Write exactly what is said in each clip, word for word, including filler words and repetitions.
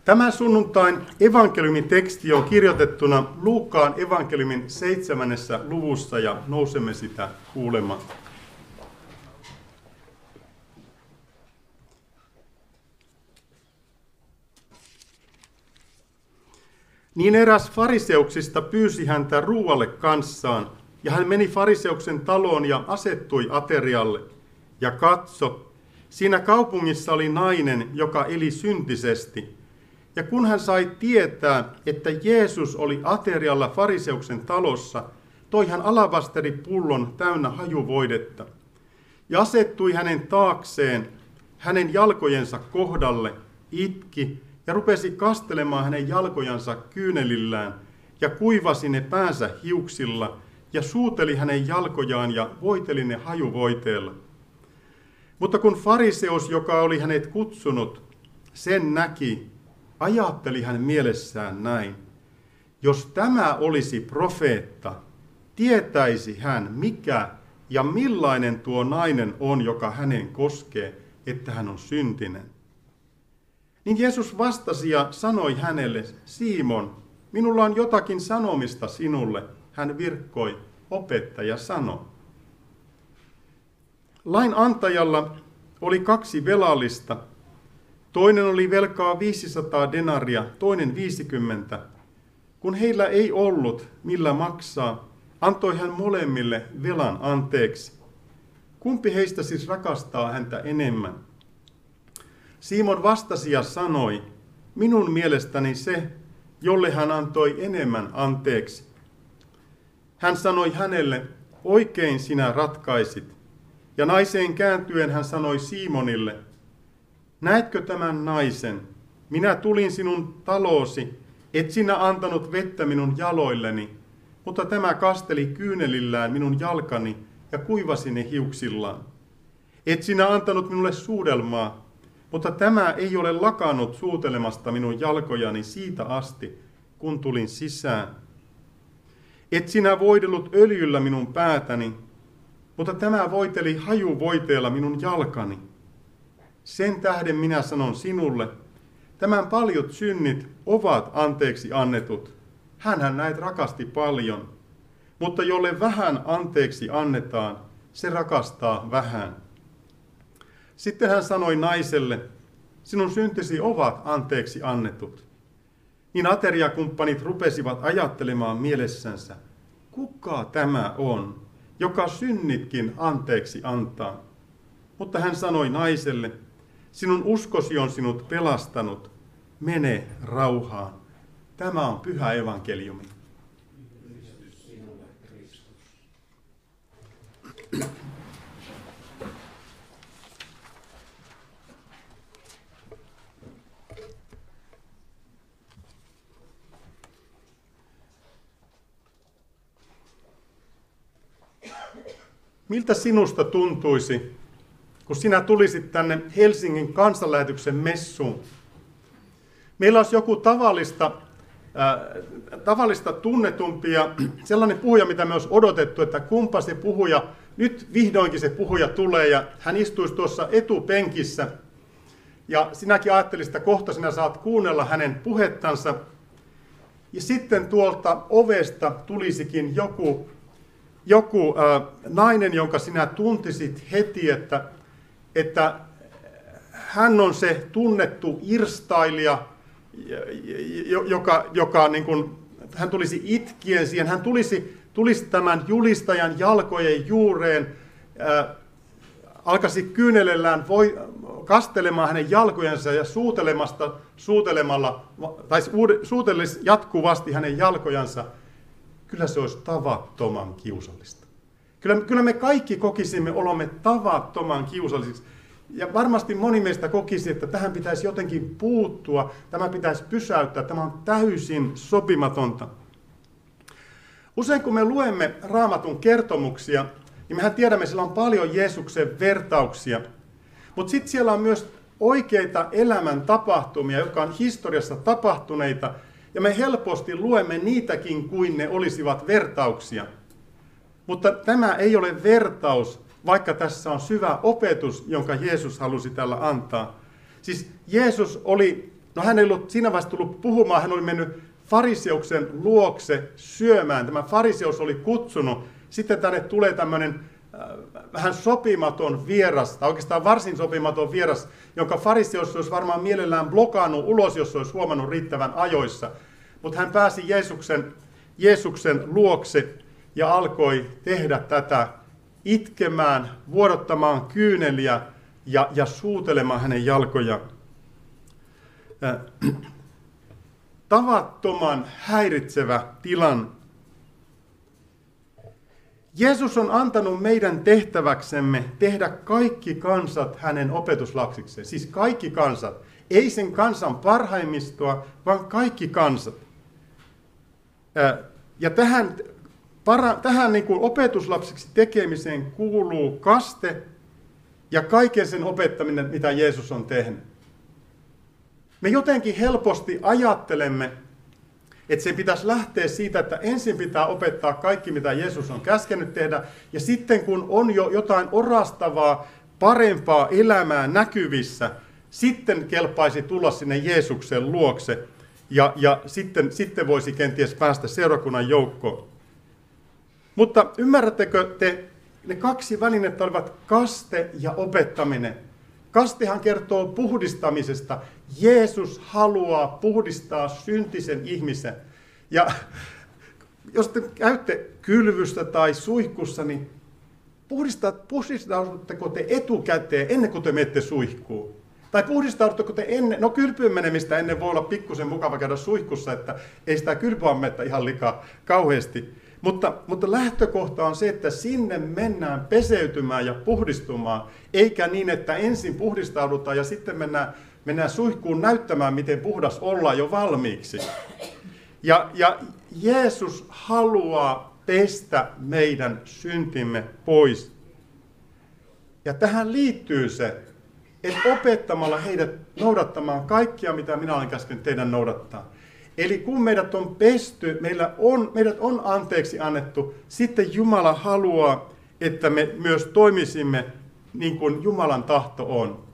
Tämä sunnuntain evankeliumin teksti on kirjoitettuna Luukkaan evankeliumin seitsemännessä luvussa ja nousemme sitä kuulemaan. Niin eräs fariseuksista pyysi häntä ruualle kanssaan, ja hän meni fariseuksen taloon ja asettui aterialle. Ja katso, siinä kaupungissa oli nainen, joka eli syntisesti. Ja kun hän sai tietää, että Jeesus oli aterialla fariseuksen talossa, toi hän alavasteripullon täynnä hajuvoidetta. Ja asettui hänen taakseen, hänen jalkojensa kohdalle, itki ja rupesi kastelemaan hänen jalkojansa kyynelillään ja kuivasi ne päänsä hiuksilla ja suuteli hänen jalkojaan ja voiteli ne hajuvoiteella. Mutta kun fariseus, joka oli hänet kutsunut, sen näki, ajatteli hän mielessään näin. Jos tämä olisi profeetta, tietäisi hän mikä ja millainen tuo nainen on, joka hänen koskee, että hän on syntinen. Niin Jeesus vastasi ja sanoi hänelle, Simon, minulla on jotakin sanomista sinulle. Hän virkkoi, opettaja sano. Lain antajalla oli kaksi velallista. Toinen oli velkaa viisisataa denaria, toinen viisikymmentä. Kun heillä ei ollut millä maksaa, antoi hän molemmille velan anteeksi. Kumpi heistä siis rakastaa häntä enemmän? Simon vastasi ja sanoi, minun mielestäni se, jolle hän antoi enemmän anteeksi. Hän sanoi hänelle, oikein sinä ratkaisit. Ja naiseen kääntyen hän sanoi Simonille, näetkö tämän naisen? Minä tulin sinun taloosi, et sinä antanut vettä minun jaloilleni, mutta tämä kasteli kyynelillään minun jalkani ja kuivasi ne hiuksillaan. Et sinä antanut minulle suudelmaa, mutta tämä ei ole lakannut suutelemasta minun jalkojani siitä asti, kun tulin sisään. Et sinä voidellut öljyllä minun päätäni, mutta tämä voiteli hajuvoiteella minun jalkani. Sen tähden minä sanon sinulle, tämän paljot synnit ovat anteeksi annetut. Hänhän näitä rakasti paljon, mutta jolle vähän anteeksi annetaan, se rakastaa vähän. Sitten hän sanoi naiselle, sinun syntisi ovat anteeksi annetut. Niin ateriakumppanit rupesivat ajattelemaan mielessänsä, kuka tämä on, joka synnitkin anteeksi antaa. Mutta hän sanoi naiselle, sinun uskosi on sinut pelastanut, mene rauhaan. Tämä on pyhä evankeliumi. Miltä sinusta tuntuisi, kun sinä tulisit tänne Helsingin kansanlähetyksen messuun? Meillä olisi joku tavallista, äh, tavallista tunnetumpi ja sellainen puhuja, mitä me olisi odotettu, että kumpa se puhuja, nyt vihdoinkin se puhuja tulee ja hän istuisi tuossa etupenkissä. Ja sinäkin ajattelisit, että kohta sinä saat kuunnella hänen puhettansa. Ja sitten tuolta ovesta tulisikin joku Joku äh, nainen, jonka sinä tuntisit heti, että, että hän on se tunnettu irstailija, joka, joka niin kuin, hän tulisi itkien siihen, hän tulisi, tulisi tämän julistajan jalkojen juureen, äh, alkaisi kyynelellään voi, kastelemaan hänen jalkojensa ja suutelemasta, suutelemalla, tai suutelisi jatkuvasti hänen jalkojansa. Kyllä se olisi tavattoman kiusallista. Kyllä, kyllä me kaikki kokisimme olomme tavattoman kiusallisiksi. Ja varmasti moni meistä kokisi, että tähän pitäisi jotenkin puuttua, tämä pitäisi pysäyttää, tämä on täysin sopimatonta. Usein kun me luemme Raamatun kertomuksia, niin mehän tiedämme, että siellä on paljon Jeesuksen vertauksia. Mutta sitten siellä on myös oikeita elämän tapahtumia, jotka on historiassa tapahtuneita, ja me helposti luemme niitäkin kuin ne olisivat vertauksia. Mutta tämä ei ole vertaus, vaikka tässä on syvä opetus, jonka Jeesus halusi tällä antaa. Siis Jeesus oli No hän ei ollut siinä vaiheessa tullut puhumaan, hän oli mennyt fariseuksen luokse syömään. Tämä fariseus oli kutsunut. Sitten tänne tulee tämmöinen äh, vähän sopimaton vieras, tai oikeastaan varsin sopimaton vieras, jonka fariseus olisi varmaan mielellään blokannut ulos, jos olisi huomannut riittävän ajoissa. Mutta hän pääsi Jeesuksen, Jeesuksen luokse ja alkoi tehdä tätä itkemään, vuodattamaan kyyneliä ja, ja suutelemaan hänen jalkojaan. Äh, tavattoman häiritsevä tilanne. Jeesus on antanut meidän tehtäväksemme tehdä kaikki kansat hänen opetuslapsikseen. Siis kaikki kansat. Ei sen kansan parhaimmistoa, vaan kaikki kansat. Ja tähän, para, tähän niin kuin opetuslapsiksi tekemiseen kuuluu kaste ja kaiken sen opettaminen, mitä Jeesus on tehnyt. Me jotenkin helposti ajattelemme, että se pitäisi lähteä siitä, että ensin pitää opettaa kaikki, mitä Jeesus on käskenyt tehdä, ja sitten kun on jo jotain orastavaa, parempaa elämää näkyvissä, sitten kelpaisi tulla sinne Jeesuksen luokse, ja, ja sitten, sitten voisi kenties päästä seurakunnan joukkoon. Mutta ymmärrättekö te, ne kaksi välinettä olivat kaste ja opettaminen. Kastehan kertoo puhdistamisesta. Jeesus haluaa puhdistaa syntisen ihmisen. Ja jos te käytte kylvystä tai suihkussa, niin puhdistaudutteko te etukäteen ennen kuin te menette suihkuun? Tai puhdistaudutteko te ennen, no kylpyyn menemistä ennen voi olla pikkusen mukava käydä suihkussa, että ei sitä kylpyammetta ihan liikaa kauheasti. Mutta, mutta lähtökohta on se, että sinne mennään peseytymään ja puhdistumaan, eikä niin, että ensin puhdistaudutaan ja sitten mennään, mennään suihkuun näyttämään, miten puhdas ollaan jo valmiiksi. Ja, ja Jeesus haluaa pestä meidän syntimme pois. Ja tähän liittyy se, että opettamalla heidät noudattamaan kaikkia, mitä minä olen käskenyt teidän noudattaa. Eli kun meidät on pesty, meillä on, meidät on anteeksi annettu, sitten Jumala haluaa, että me myös toimisimme niin kuin Jumalan tahto on.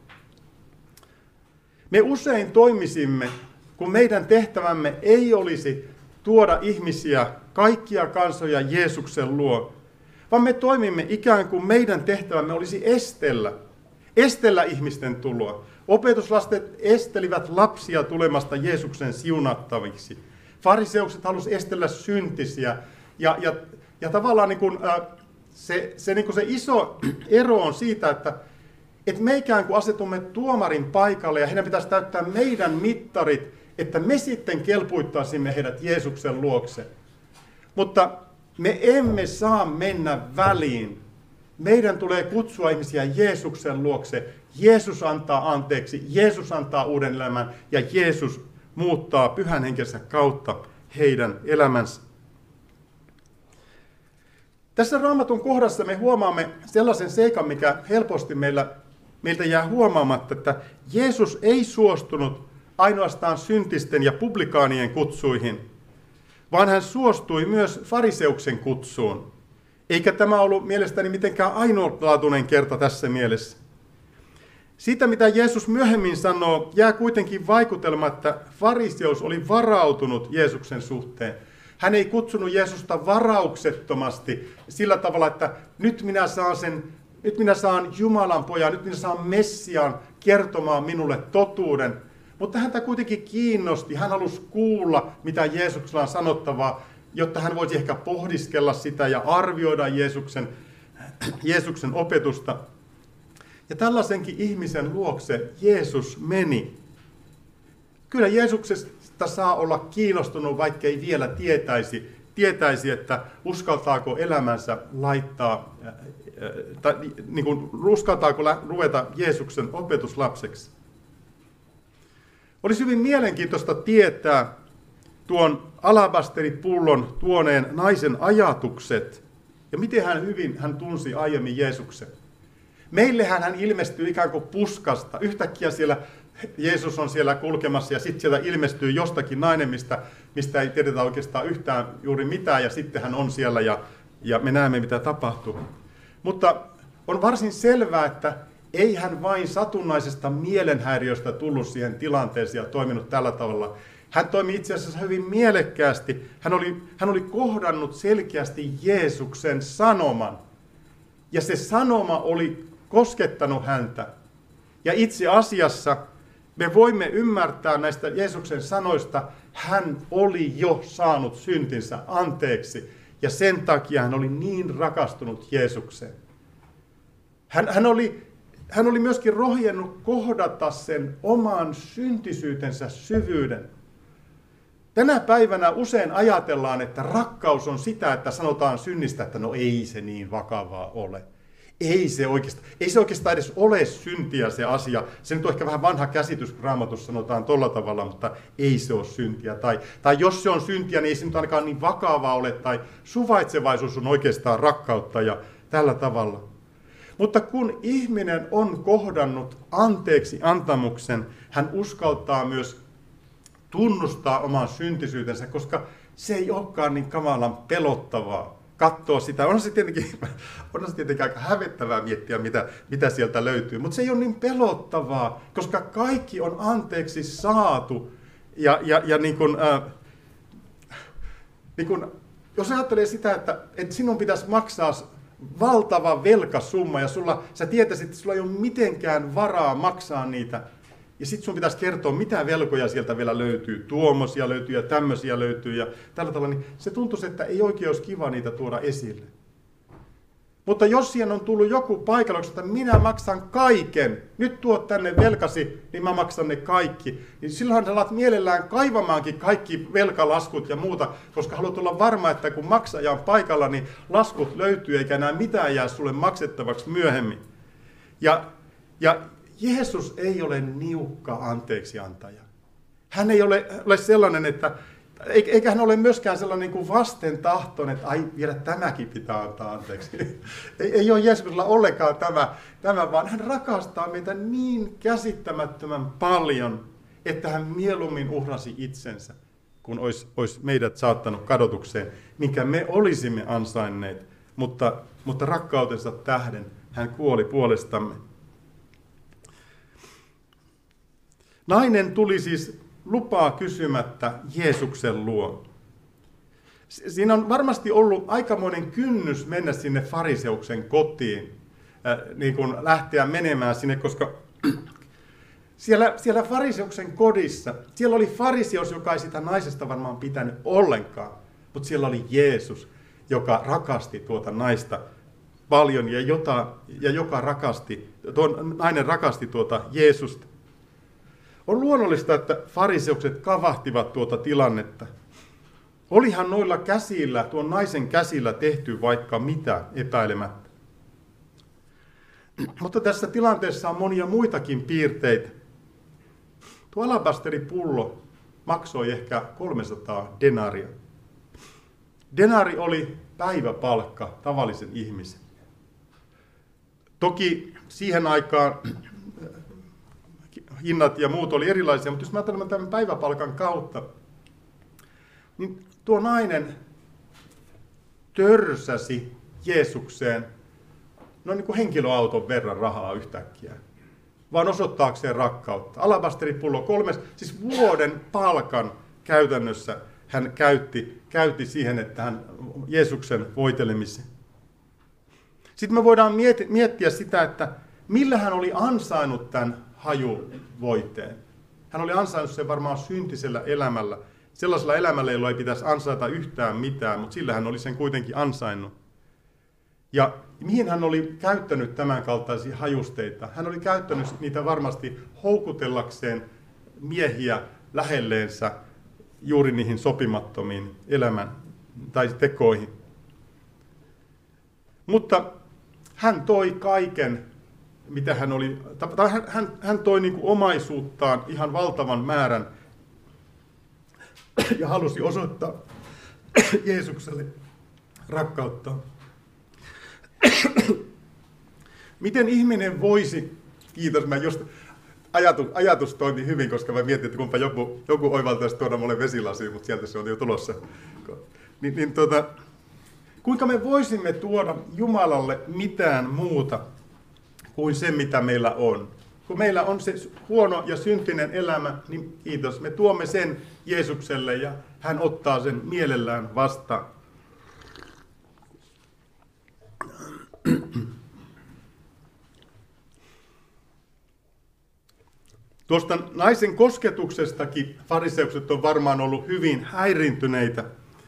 Me usein toimisimme, kun meidän tehtävämme ei olisi tuoda ihmisiä, kaikkia kansoja Jeesuksen luo, vaan me toimimme ikään kuin meidän tehtävämme olisi estellä, estellä ihmisten tuloa. Opetuslastet estelivät lapsia tulemasta Jeesuksen siunattaviksi. Fariseukset halusivat estellä syntisiä. Ja, ja, ja tavallaan niin kuin, äh, se, se, niin kuin se iso ero on siitä, että et me ikään kuin asetumme tuomarin paikalle ja heidän pitäisi täyttää meidän mittarit, että me sitten kelpuittaisimme heidät Jeesuksen luokse. Mutta me emme saa mennä väliin. Meidän tulee kutsua ihmisiä Jeesuksen luokse. Jeesus antaa anteeksi, Jeesus antaa uuden elämän ja Jeesus muuttaa pyhän henkensä kautta heidän elämänsä. Tässä Raamatun kohdassa me huomaamme sellaisen seikan, mikä helposti meillä, meiltä jää huomaamatta, että Jeesus ei suostunut ainoastaan syntisten ja publikaanien kutsuihin, vaan hän suostui myös fariseuksen kutsuun. Eikä tämä ollut mielestäni mitenkään ainoalaatuinen kerta tässä mielessä. Siitä, mitä Jeesus myöhemmin sanoo, jää kuitenkin vaikutelma, että fariseus oli varautunut Jeesuksen suhteen. Hän ei kutsunut Jeesusta varauksettomasti sillä tavalla, että nyt minä saan, sen, nyt minä saan Jumalan pojan, nyt minä saan Messiaan kertomaan minulle totuuden. Mutta häntä kuitenkin kiinnosti, hän halusi kuulla, mitä Jeesuksella on sanottavaa, jotta hän voisi ehkä pohdiskella sitä ja arvioida Jeesuksen, Jeesuksen opetusta. Ja tällaisenkin ihmisen luokse Jeesus meni. Kyllä Jeesuksesta saa olla kiinnostunut, vaikkei vielä tietäisi, tietäisi että uskaltaako elämänsä laittaa, tai niin kuin, uskaltaako ruveta Jeesuksen opetuslapseksi. Olisi hyvin mielenkiintoista tietää tuon alabasteripullon tuoneen naisen ajatukset ja miten hän hyvin hän tunsi aiemmin Jeesuksen. Meillehän hän ilmestyy ikään kuin puskasta. Yhtäkkiä siellä Jeesus on siellä kulkemassa ja sitten sieltä ilmestyy jostakin nainen, mistä, mistä ei tiedetä oikeastaan yhtään juuri mitään ja sitten hän on siellä ja, ja me näemme mitä tapahtuu. Mutta on varsin selvää, että ei hän vain satunnaisesta mielenhäiriöstä tullut siihen tilanteeseen ja toiminut tällä tavalla. Hän toimi itse asiassa hyvin mielekkäästi. Hän oli, hän oli kohdannut selkeästi Jeesuksen sanoman. Ja se sanoma oli koskettanut häntä. Ja itse asiassa me voimme ymmärtää näistä Jeesuksen sanoista, hän oli jo saanut syntinsä anteeksi. Ja sen takia hän oli niin rakastunut Jeesukseen. Hän, hän, oli, hän oli myöskin rohjennut kohdata sen oman syntisyytensä syvyyden. Tänä päivänä usein ajatellaan, että rakkaus on sitä, että sanotaan synnistä, että no ei se niin vakavaa ole. Ei se oikeastaan, ei se oikeastaan edes ole syntiä se asia. Se nyt on ehkä vähän vanha käsitys, kun Raamatussa sanotaan tolla tavalla, mutta ei se ole syntiä. Tai, tai jos se on syntiä, niin ei se nyt ainakaan niin vakavaa ole. Tai suvaitsevaisuus on oikeastaan rakkautta ja tällä tavalla. Mutta kun ihminen on kohdannut anteeksi antamuksen, hän uskaltaa myös tunnustaa oman syntisyytensä, koska se ei olekaan niin kamalan pelottavaa katsoa sitä. Onhan se tietenkin, onhan se tietenkin aika hävettävää miettiä, mitä, mitä sieltä löytyy, mutta se ei ole niin pelottavaa, koska kaikki on anteeksi saatu. Ja, ja, ja niin kuin, äh, niin kuin, jos ajattelee sitä, että, että sinun pitäisi maksaa valtava velkasumma ja sulla, sä tietäisit, että sulla ei ole mitenkään varaa maksaa niitä, ja sitten sun pitäisi kertoa, mitä velkoja sieltä vielä löytyy. Tuommoisia löytyy ja tämmöisiä löytyy ja tällä tavalla. Niin se tuntuisi, että ei oikein olisi kiva niitä tuoda esille. Mutta jos siihen on tullut joku paikalla, että minä maksan kaiken, nyt tuot tänne velkasi, niin mä maksan ne kaikki. Niin silloin sä alat mielellään kaivamaankin kaikki velkalaskut ja muuta, koska haluat olla varma, että kun maksaja on paikalla, niin laskut löytyy eikä enää mitään jää sulle maksettavaksi myöhemmin. Ja, ja Jeesus ei ole niukka anteeksiantaja. Hän ei ole, ole sellainen, että, eikä hän ole myöskään sellainen kuin vastentahtoinen, että ai vielä tämäkin pitää antaa anteeksi. Ei, ei ole Jeesuksella ollenkaan tämä, tämä, vaan hän rakastaa meitä niin käsittämättömän paljon, että hän mieluummin uhrasi itsensä, kun olisi, olisi meidät saattanut kadotukseen, minkä me olisimme ansainneet, mutta, mutta rakkautensa tähden hän kuoli puolestamme. Nainen tuli siis lupaa kysymättä Jeesuksen luo. Siinä on varmasti ollut aikamoinen kynnys mennä sinne fariseuksen kotiin, äh, niin kuin lähteä menemään sinne, koska siellä, siellä fariseuksen kodissa, siellä oli fariseus, joka ei sitä naisesta varmaan pitänyt ollenkaan, mutta siellä oli Jeesus, joka rakasti tuota naista paljon ja, jota, ja joka rakasti, tuo nainen rakasti tuota Jeesusta. On luonnollista, että fariseukset kavahtivat tuota tilannetta. Olihan noilla käsillä, tuon naisen käsillä tehty vaikka mitä epäilemättä. Mutta tässä tilanteessa on monia muitakin piirteitä. Tuo alabasteripullo maksoi ehkä kolmesataa denaria. Denari oli päiväpalkka tavallisen ihmisen. Toki siihen aikaan hinnat ja muut oli erilaisia, mutta jos mä ajattelen tämän päiväpalkan kautta, niin tuo nainen törsäsi Jeesukseen noin niin kuin henkilöauton verran rahaa yhtäkkiä, vaan osoittaakseen rakkautta. Alabasteripullo kolme, siis vuoden palkan käytännössä hän käytti, käytti siihen, että hän Jeesuksen voitelemiseen. Sitten me voidaan miettiä sitä, että millä hän oli ansainnut tämän hajuvoiteen. Hän oli ansainnut sen varmaan syntisellä elämällä. Sellaisella elämällä, jolla ei pitäisi ansaita yhtään mitään, mutta sillä hän oli sen kuitenkin ansainnut. Ja mihin hän oli käyttänyt tämän kaltaisia hajusteita? Hän oli käyttänyt niitä varmasti houkutellakseen miehiä lähelleensä juuri niihin sopimattomiin elämän tai tekoihin. Mutta hän toi kaiken, mitä hän oli, tai hän, hän, hän toi niin kuin omaisuuttaan ihan valtavan määrän ja halusi osoittaa Jeesukselle rakkautta. Miten ihminen voisi, kiitos, mä just, ajatus, ajatus toimi hyvin, koska mä mietin, että kumpa joku, joku oivaltaisi tuoda mulle vesilasiin, mutta sieltä se on jo tulossa. Niin, niin tuota, kuinka me voisimme tuoda Jumalalle mitään muuta kuin se, mitä meillä on. Kun meillä on se huono ja syntinen elämä, niin kiitos, me tuomme sen Jeesukselle ja hän ottaa sen mielellään vastaan. Tuosta naisen kosketuksestakin fariseukset on varmaan ollut hyvin häiriintyneitä.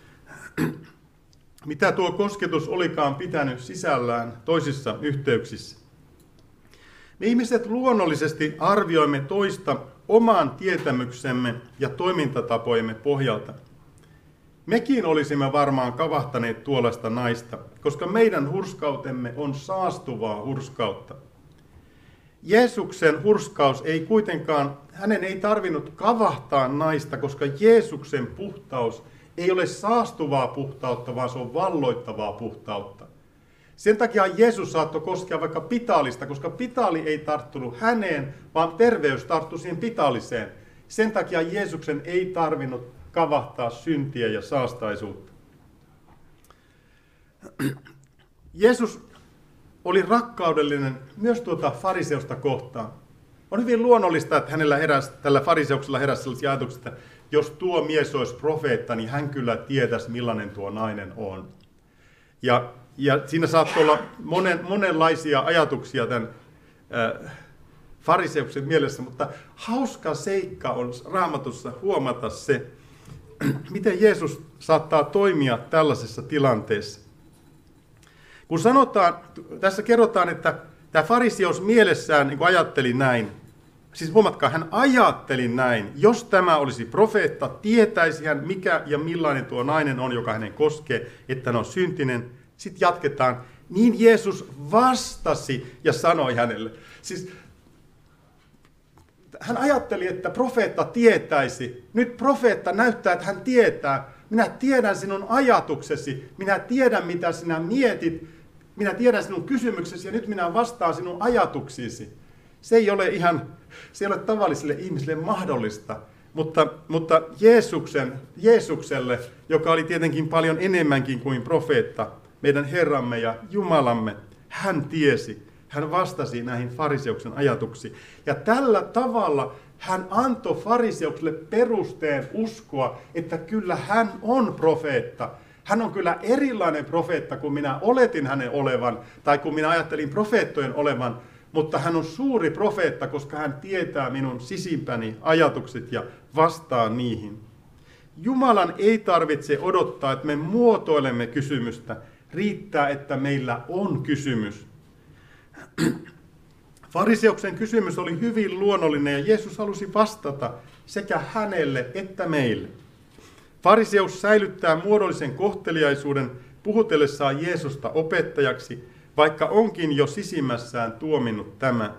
Mitä tuo kosketus olikaan pitänyt sisällään toisissa yhteyksissä. Me ihmiset luonnollisesti arvioimme toista oman tietämyksemme ja toimintatapojemme pohjalta. Mekin olisimme varmaan kavahtaneet tuollaista naista, koska meidän hurskautemme on saastuvaa hurskautta. Jeesuksen hurskaus ei kuitenkaan, hänen ei tarvinnut kavahtaa naista, koska Jeesuksen puhtaus ei ole saastuvaa puhtautta, vaan se on valloittavaa puhtautta. Sen takia Jeesus saattoi koskea vaikka pitaalista, koska pitaali ei tarttunut häneen, vaan terveys tarttui siihen pitaaliseen. Sen takia Jeesuksen ei tarvinnut kavahtaa syntiä ja saastaisuutta. Jeesus oli rakkaudellinen myös tuota fariseusta kohtaan. On hyvin luonnollista, että hänellä heräsi, tällä fariseuksella heräsi sellaisia ajatuksia, että jos tuo mies olisi profeetta, niin hän kyllä tietäisi, millainen tuo nainen on. Ja, ja siinä saattoi olla monen, monenlaisia ajatuksia tämän äh, fariseuksen mielessä, mutta hauska seikka on Raamatussa huomata se, miten Jeesus saattaa toimia tällaisessa tilanteessa. Kun sanotaan, tässä kerrotaan, että tämä fariseus mielessään niin ajatteli näin, siis huomatkaa, hän ajatteli näin, jos tämä olisi profeetta, tietäisi hän mikä ja millainen tuo nainen on, joka hänen koskee, että hän on syntinen. Sitten jatketaan, niin Jeesus vastasi ja sanoi hänelle. Siis hän ajatteli, että profeetta tietäisi. Nyt profeetta näyttää, että hän tietää. Minä tiedän sinun ajatuksesi, minä tiedän mitä sinä mietit, minä tiedän sinun kysymyksesi ja nyt minä vastaan sinun ajatuksiisi. Se ei ole ihan, se ei ole tavallisille ihmisille mahdollista, mutta, mutta Jeesuksen, Jeesukselle, joka oli tietenkin paljon enemmänkin kuin profeetta, meidän Herramme ja Jumalamme, hän tiesi, hän vastasi näihin fariseuksen ajatuksiin. Ja tällä tavalla hän antoi fariseukselle perusteen uskoa, että kyllä hän on profeetta. Hän on kyllä erilainen profeetta kuin minä oletin hänen olevan, tai kun minä ajattelin profeettojen olevan, mutta hän on suuri profeetta, koska hän tietää minun sisimpäni ajatukset ja vastaa niihin. Jumalan ei tarvitse odottaa, että me muotoilemme kysymystä. Riittää, että meillä on kysymys. Fariseuksen kysymys oli hyvin luonnollinen ja Jeesus halusi vastata sekä hänelle että meille. Fariseus säilyttää muodollisen kohteliaisuuden puhutellessaan Jeesusta opettajaksi, vaikka onkin jo sisimmässään tuominnut tämä.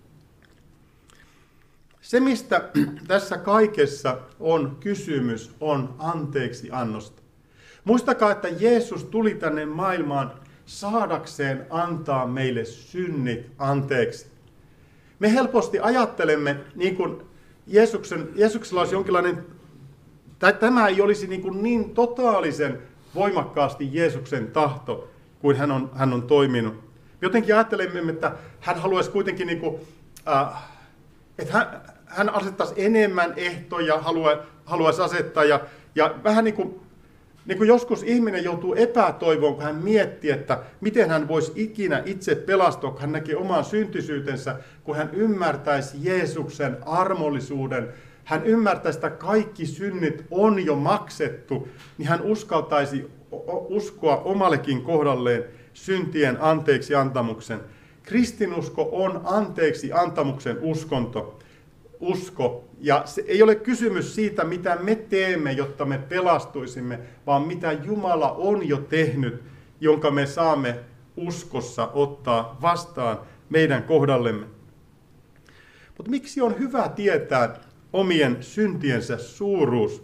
Se, mistä tässä kaikessa on kysymys, on anteeksi annosta. Muistakaa, että Jeesus tuli tänne maailmaan saadakseen antaa meille synnit anteeksi. Me helposti ajattelemme, niin kuin Jeesuksen, Jeesuksella olisi jonkinlainen, tai tämä ei olisi niin, kuin niin totaalisen voimakkaasti Jeesuksen tahto, kuin hän on, hän on toiminut. Jotenkin ajattelemme, että hän haluaisi kuitenkin, niin kuin, äh, että hän, hän asettaisi enemmän ehtoja, haluaisi asettaa, ja, ja vähän niin kuin, niin kuin joskus ihminen joutuu epätoivoon, kun hän miettii, että miten hän voisi ikinä itse pelastua, kun hän näkee oman syntisyytensä, kun hän ymmärtäisi Jeesuksen armollisuuden, hän ymmärtäisi, että kaikki synnit on jo maksettu, niin hän uskaltaisi uskoa omallekin kohdalleen syntien anteeksi antamuksen. Kristinusko on anteeksi antamuksen uskonto. Usko. Ja se ei ole kysymys siitä, mitä me teemme, jotta me pelastuisimme, vaan mitä Jumala on jo tehnyt, jonka me saamme uskossa ottaa vastaan meidän kohdallemme. Mutta miksi on hyvä tietää omien syntiensä suuruus?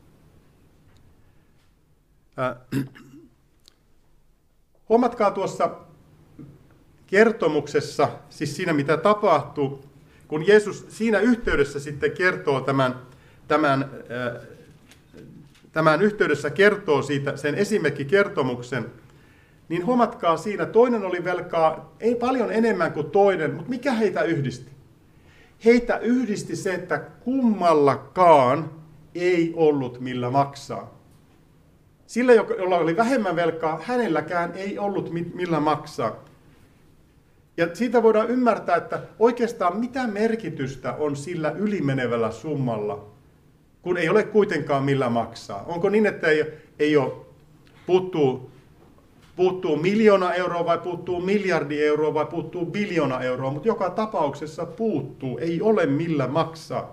Äh, huomatkaa tuossa kertomuksessa, siis siinä mitä tapahtuu, kun Jeesus siinä yhteydessä sitten kertoo tämän, tämän, tämän yhteydessä kertoo siitä sen esimerkkikertomuksen, niin huomatkaa siinä, toinen oli velkaa ei paljon enemmän kuin toinen, mutta mikä heitä yhdisti? Heitä yhdisti se, että kummallakaan ei ollut millä maksaa. Sillä, jolla oli vähemmän velkaa, hänelläkään ei ollut millä maksaa. Ja siitä voidaan ymmärtää, että oikeastaan mitä merkitystä on sillä ylimenevällä summalla, kun ei ole kuitenkaan millä maksaa. Onko niin, että ei, ei ole, puuttuu, puuttuu miljoona euroa vai puuttuu miljardi euroa vai puuttuu biljoona euroa, mutta joka tapauksessa puuttuu, ei ole millä maksaa.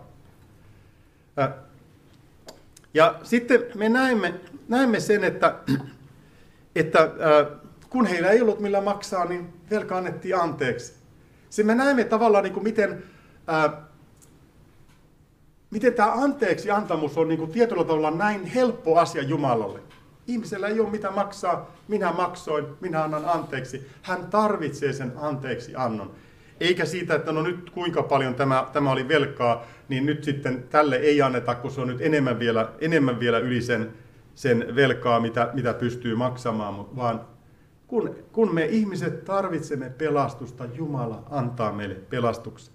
Ja sitten me näemme, näemme sen, että, että kun heillä ei ollut millä maksaa, niin velka annettiin anteeksi. Se me näemme tavallaan, niin kuin miten, ää, miten tämä anteeksi antamus on niin kuin tietyllä tavalla näin helppo asia Jumalalle. Ihmisellä ei ole mitä maksaa, minä maksoin, minä annan anteeksi. Hän tarvitsee sen anteeksi annon. Eikä siitä, että no nyt kuinka paljon tämä, tämä oli velkaa, niin nyt sitten tälle ei anneta, kun se on nyt enemmän vielä, enemmän vielä yli sen, sen velkaa, mitä, mitä pystyy maksamaan, vaan Kun, kun me ihmiset tarvitsemme pelastusta, Jumala antaa meille pelastuksen.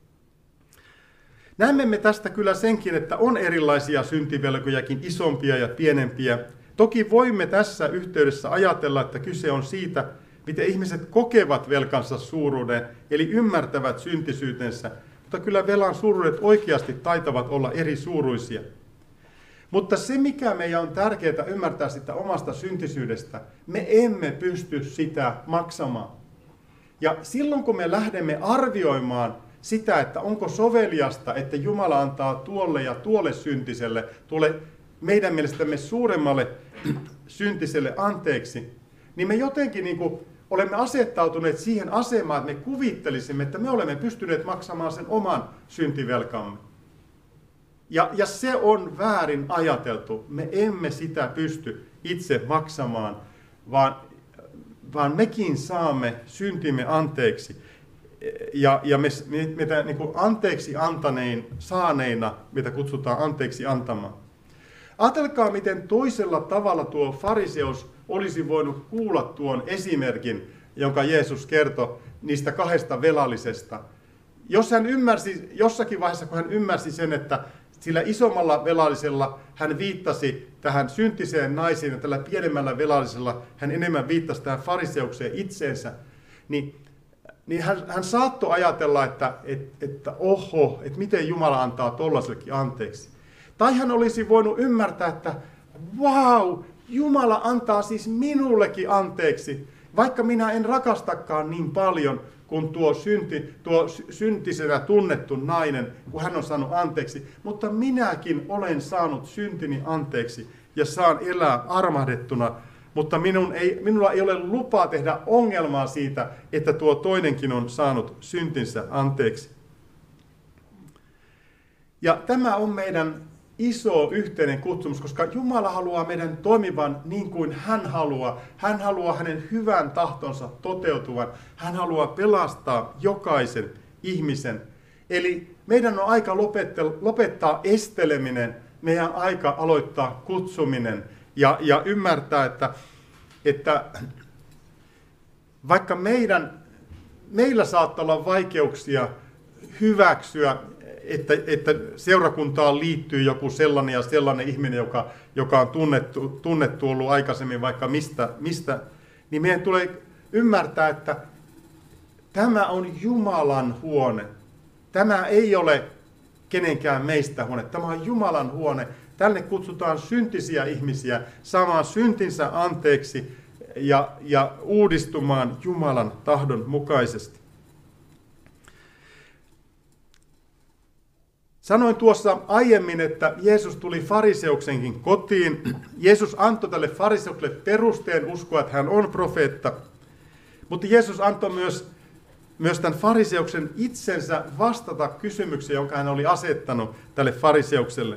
Näemme me tästä kyllä senkin, että on erilaisia syntivelkojakin, isompia ja pienempiä. Toki voimme tässä yhteydessä ajatella, että kyse on siitä, miten ihmiset kokevat velkansa suuruuden, eli ymmärtävät syntisyytensä, mutta kyllä velan suuruudet oikeasti taitavat olla eri suuruisia. Mutta se, mikä meidän on tärkeää ymmärtää sitä omasta syntisyydestä, me emme pysty sitä maksamaan. Ja silloin, kun me lähdemme arvioimaan sitä, että onko soveliasta, että Jumala antaa tuolle ja tuolle syntiselle, tuolle meidän mielestämme suuremmalle syntiselle anteeksi, niin me jotenkin niin kuin olemme asettautuneet siihen asemaan, että me kuvittelisimme, että me olemme pystyneet maksamaan sen oman syntivelkamme. Ja, ja se on väärin ajateltu. Me emme sitä pysty itse maksamaan, vaan, vaan mekin saamme syntimme anteeksi. Ja, ja me, me, meitä niin kuin anteeksi antanein, saaneina, mitä kutsutaan anteeksi antamaan. Ajatelkaa, miten toisella tavalla tuo fariseus olisi voinut kuulla tuon esimerkin, jonka Jeesus kertoi niistä kahdesta velallisesta. Jos hän ymmärsi, jossakin vaiheessa, kun hän ymmärsi sen, että sillä isommalla velallisella hän viittasi tähän syntiseen naisiin ja tällä pienemmällä velallisella hän enemmän viittasi tähän fariseukseen itseensä, niin, niin hän, hän saattoi ajatella, että, että, että oho, että miten Jumala antaa tollaisellekin anteeksi. Tai hän olisi voinut ymmärtää, että vau, Jumala antaa siis minullekin anteeksi, vaikka minä en rakastakaan niin paljon kuin tuo, synti, tuo syntisenä tunnettu nainen, kun hän on saanut anteeksi. Mutta minäkin olen saanut syntini anteeksi ja saan elää armahdettuna. Mutta minun ei, minulla ei ole lupaa tehdä ongelmaa siitä, että tuo toinenkin on saanut syntinsä anteeksi. Ja tämä on meidän iso yhteinen kutsumus, koska Jumala haluaa meidän toimivan niin kuin hän haluaa. Hän haluaa hänen hyvän tahtonsa toteutuvan. Hän haluaa pelastaa jokaisen ihmisen. Eli meidän on aika lopettaa esteleminen, meidän on aika aloittaa kutsuminen ja, ja ymmärtää, että, että vaikka meidän, meillä saattaa olla vaikeuksia hyväksyä, Että, että seurakuntaan liittyy joku sellainen ja sellainen ihminen, joka, joka on tunnettu, tunnettu ollut aikaisemmin vaikka mistä, mistä, niin meidän tulee ymmärtää, että tämä on Jumalan huone. Tämä ei ole kenenkään meistä huone. Tämä on Jumalan huone. Tänne kutsutaan syntisiä ihmisiä saamaan syntinsä anteeksi ja, ja uudistumaan Jumalan tahdon mukaisesti. Sanoin tuossa aiemmin, että Jeesus tuli fariseuksenkin kotiin. Jeesus antoi tälle fariseukselle perusteen uskoa, että hän on profeetta. Mutta Jeesus antoi myös, myös tämän fariseuksen itsensä vastata kysymykseen, jonka hän oli asettanut tälle fariseukselle.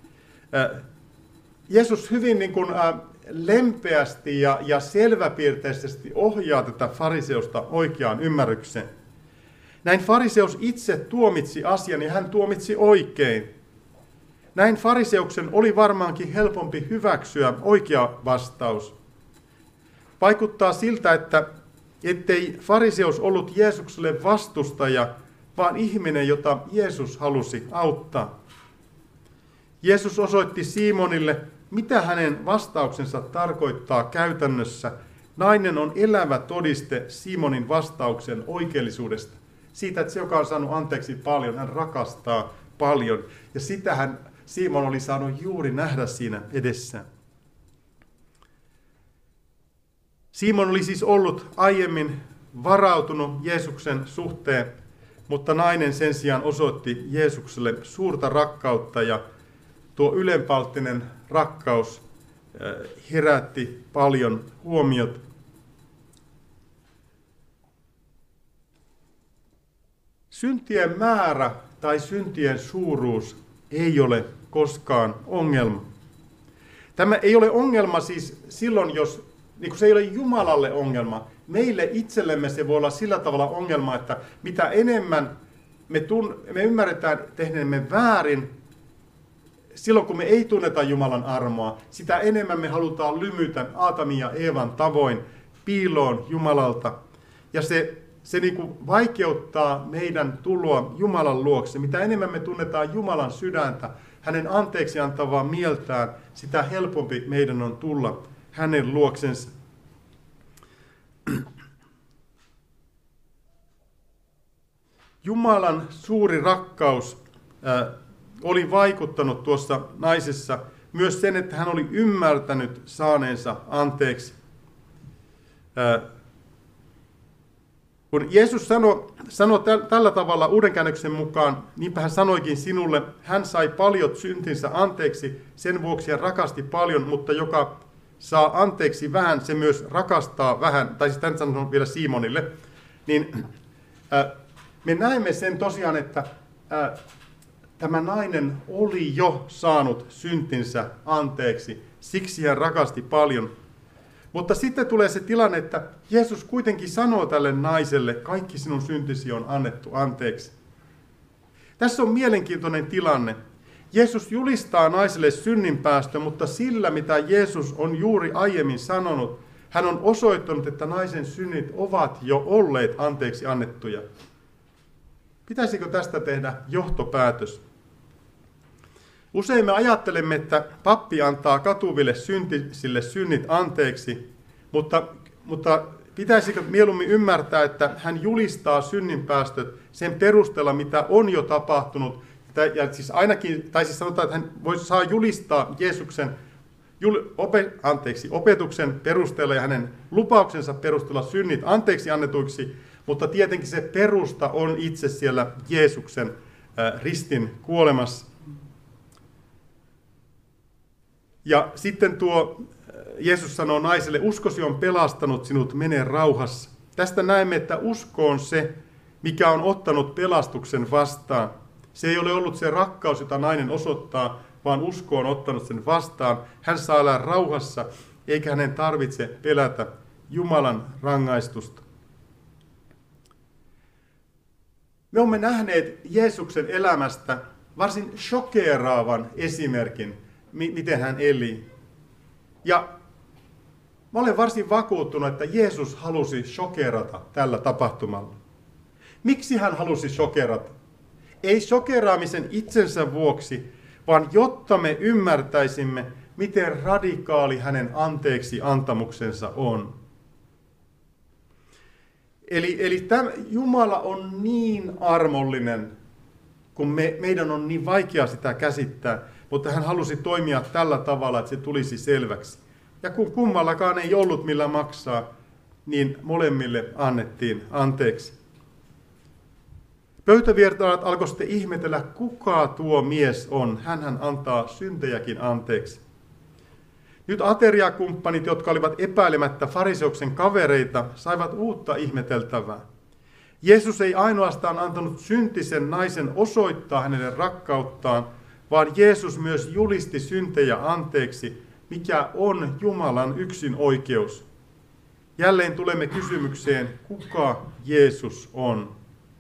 Jeesus hyvin niin kuin lempeästi ja, ja selväpiirteisesti ohjaa tätä fariseusta oikeaan ymmärrykseen. Näin fariseus itse tuomitsi asian ja hän tuomitsi oikein. Näin fariseuksen oli varmaankin helpompi hyväksyä oikea vastaus. Vaikuttaa siltä, että ettei fariseus ollut Jeesukselle vastustaja, vaan ihminen, jota Jeesus halusi auttaa. Jeesus osoitti Simonille, mitä hänen vastauksensa tarkoittaa käytännössä. Nainen on elävä todiste Simonin vastauksen oikeellisuudesta. Siitä, että se, joka on saanut anteeksi paljon, hän rakastaa paljon. Ja sitähän Simon oli saanut juuri nähdä siinä edessään. Simon oli siis ollut aiemmin varautunut Jeesuksen suhteen, mutta nainen sen sijaan osoitti Jeesukselle suurta rakkautta, ja tuo ylenpalttinen rakkaus herätti paljon huomiota. Syntien määrä tai syntien suuruus ei ole koskaan ongelma. Tämä ei ole ongelma siis silloin, jos niin kuin se ei ole Jumalalle ongelma. Meille itsellemme se voi olla sillä tavalla ongelma, että mitä enemmän me, tun, me ymmärretään tehneemme väärin, silloin kun me ei tunneta Jumalan armoa, sitä enemmän me halutaan lymytä Aatamin ja Eevan tavoin piiloon Jumalalta. Ja se, se niin kuin vaikeuttaa meidän tuloa Jumalan luokse. Mitä enemmän me tunnetaan Jumalan sydäntä, hänen anteeksi antavaa mieltään, sitä helpompi meidän on tulla hänen luoksensa. Jumalan suuri rakkaus äh, oli vaikuttanut tuossa naisessa myös sen, että hän oli ymmärtänyt saaneensa anteeksi. Äh, kun Jeesus sanoi, sanoi tällä tavalla uuden käännöksen mukaan, niinpä hän sanoikin sinulle, hän sai paljon syntinsä anteeksi, sen vuoksi hän rakasti paljon, mutta joka saa anteeksi vähän, se myös rakastaa vähän, tai siis tämän sanon vielä Simonille, niin äh, me näemme sen tosiaan, että äh, tämä nainen oli jo saanut syntinsä anteeksi, siksi hän rakasti paljon. Mutta sitten tulee se tilanne, että Jeesus kuitenkin sanoo tälle naiselle, kaikki sinun syntisi on annettu anteeksi. Tässä on mielenkiintoinen tilanne. Jeesus julistaa naiselle synninpäästö, mutta sillä, mitä Jeesus on juuri aiemmin sanonut, hän on osoittanut, että naisen synnit ovat jo olleet anteeksi annettuja. Pitäisikö tästä tehdä johtopäätös? Usein me ajattelemme, että pappi antaa katuville syntisille synnit anteeksi, mutta, mutta pitäisikö mieluummin ymmärtää, että hän julistaa synninpäästöt sen perusteella, mitä on jo tapahtunut. Ja siis ainakin, tai siis sanotaan, että hän voi saa julistaa Jeesuksen jul, ope, anteeksi, opetuksen perusteella ja hänen lupauksensa perusteella synnit anteeksi annetuiksi, mutta tietenkin se perusta on itse siellä Jeesuksen äh, ristin kuolemassa. Ja sitten tuo Jeesus sanoo naiselle, uskosi on pelastanut sinut, mene rauhassa. Tästä näemme, että usko on se, mikä on ottanut pelastuksen vastaan. Se ei ole ollut se rakkaus, jota nainen osoittaa, vaan usko on ottanut sen vastaan. Hän saa elää rauhassa, eikä hänen tarvitse pelätä Jumalan rangaistusta. Me olemme nähneet Jeesuksen elämästä varsin shokeeraavan esimerkin, miten hän eli. Ja mä olen varsin vakuuttunut, että Jeesus halusi shokerata tällä tapahtumalla. Miksi hän halusi shokerata? Ei shokeraamisen itsensä vuoksi, vaan jotta me ymmärtäisimme, miten radikaali hänen anteeksi antamuksensa on. Eli, eli tämä, Jumala on niin armollinen, kun me, meidän on niin vaikea sitä käsittää, mutta hän halusi toimia tällä tavalla, että se tulisi selväksi. Ja kun kummallakaan ei ollut millä maksaa, niin molemmille annettiin anteeksi. Pöytävieraat alkoi sitten ihmetellä, kuka tuo mies on. Hänhän antaa syntejäkin anteeksi. Nyt ateriakumppanit, jotka olivat epäilemättä fariseuksen kavereita, saivat uutta ihmeteltävää. Jeesus ei ainoastaan antanut syntisen naisen osoittaa hänelle rakkauttaan, vaan Jeesus myös julisti syntejä anteeksi, mikä on Jumalan yksin oikeus. Jälleen tulemme kysymykseen, kuka Jeesus on?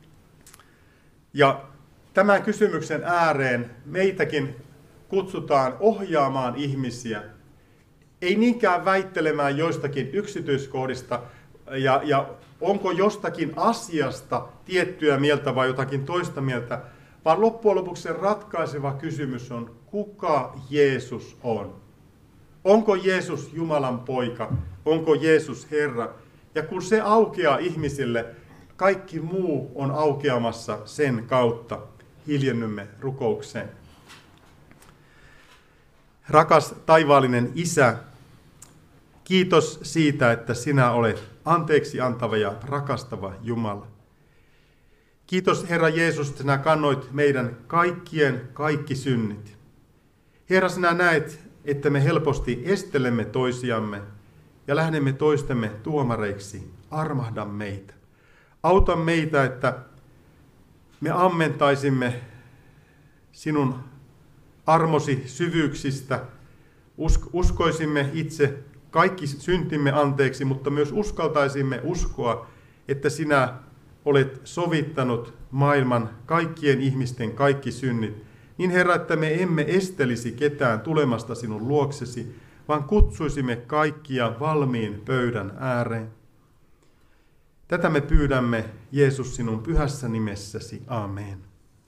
Ja tämän kysymyksen ääreen meitäkin kutsutaan ohjaamaan ihmisiä Ei niinkään väittelemään joistakin yksityiskohdista ja, ja onko jostakin asiasta tiettyä mieltä vai jotakin toista mieltä, vaan loppujen lopuksi se ratkaiseva kysymys on, kuka Jeesus on. Onko Jeesus Jumalan poika? Onko Jeesus Herra? Ja kun se aukeaa ihmisille, kaikki muu on aukeamassa sen kautta. Hiljennymme rukoukseen. Rakas taivaallinen Isä, kiitos siitä, että sinä olet anteeksi antava ja rakastava Jumala. Kiitos Herra Jeesus, että sinä kannoit meidän kaikkien kaikki synnit. Herra, sinä näet, että me helposti estelemme toisiamme ja lähdemme toistemme tuomareiksi. Armahda meitä. Auta meitä, että me ammentaisimme sinun armosi syvyyksistä, uskoisimme itse kaikki syntimme anteeksi, mutta myös uskaltaisimme uskoa, että sinä olet sovittanut maailman kaikkien ihmisten kaikki synnit, niin Herra, että me emme estelisi ketään tulemasta sinun luoksesi, vaan kutsuisimme kaikkia valmiin pöydän ääreen. Tätä me pyydämme, Jeesus, sinun pyhässä nimessäsi. Aamen.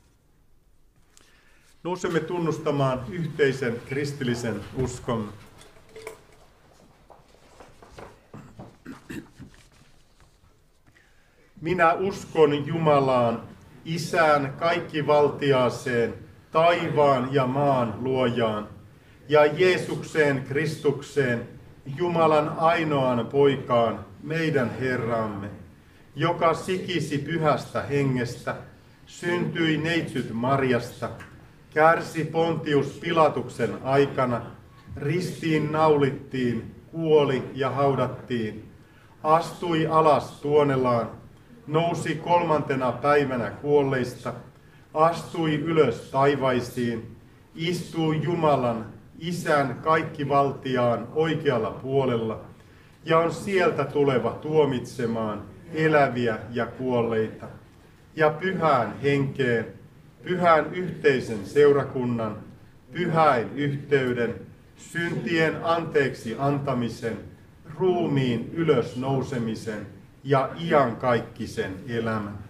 Nousemme tunnustamaan yhteisen kristillisen uskon. Minä uskon Jumalaan, Isään kaikkivaltiaaseen, taivaan ja maan luojaan, ja Jeesukseen Kristukseen, Jumalan ainoaan poikaan, meidän Herramme, joka sikisi pyhästä hengestä, syntyi neitsyt Marjasta, kärsi Pontius Pilatuksen aikana, ristiin naulittiin, kuoli ja haudattiin, astui alas tuonelaan, nousi kolmantena päivänä kuolleista, astui ylös taivaisiin, istui Jumalan, Isän kaikkivaltiaan oikealla puolella, ja on sieltä tuleva tuomitsemaan eläviä ja kuolleita, ja pyhään henkeen, pyhän yhteisen seurakunnan, pyhäin yhteyden, syntien anteeksi antamisen, ruumiin ylösnousemisen ja iankaikkisen elämän.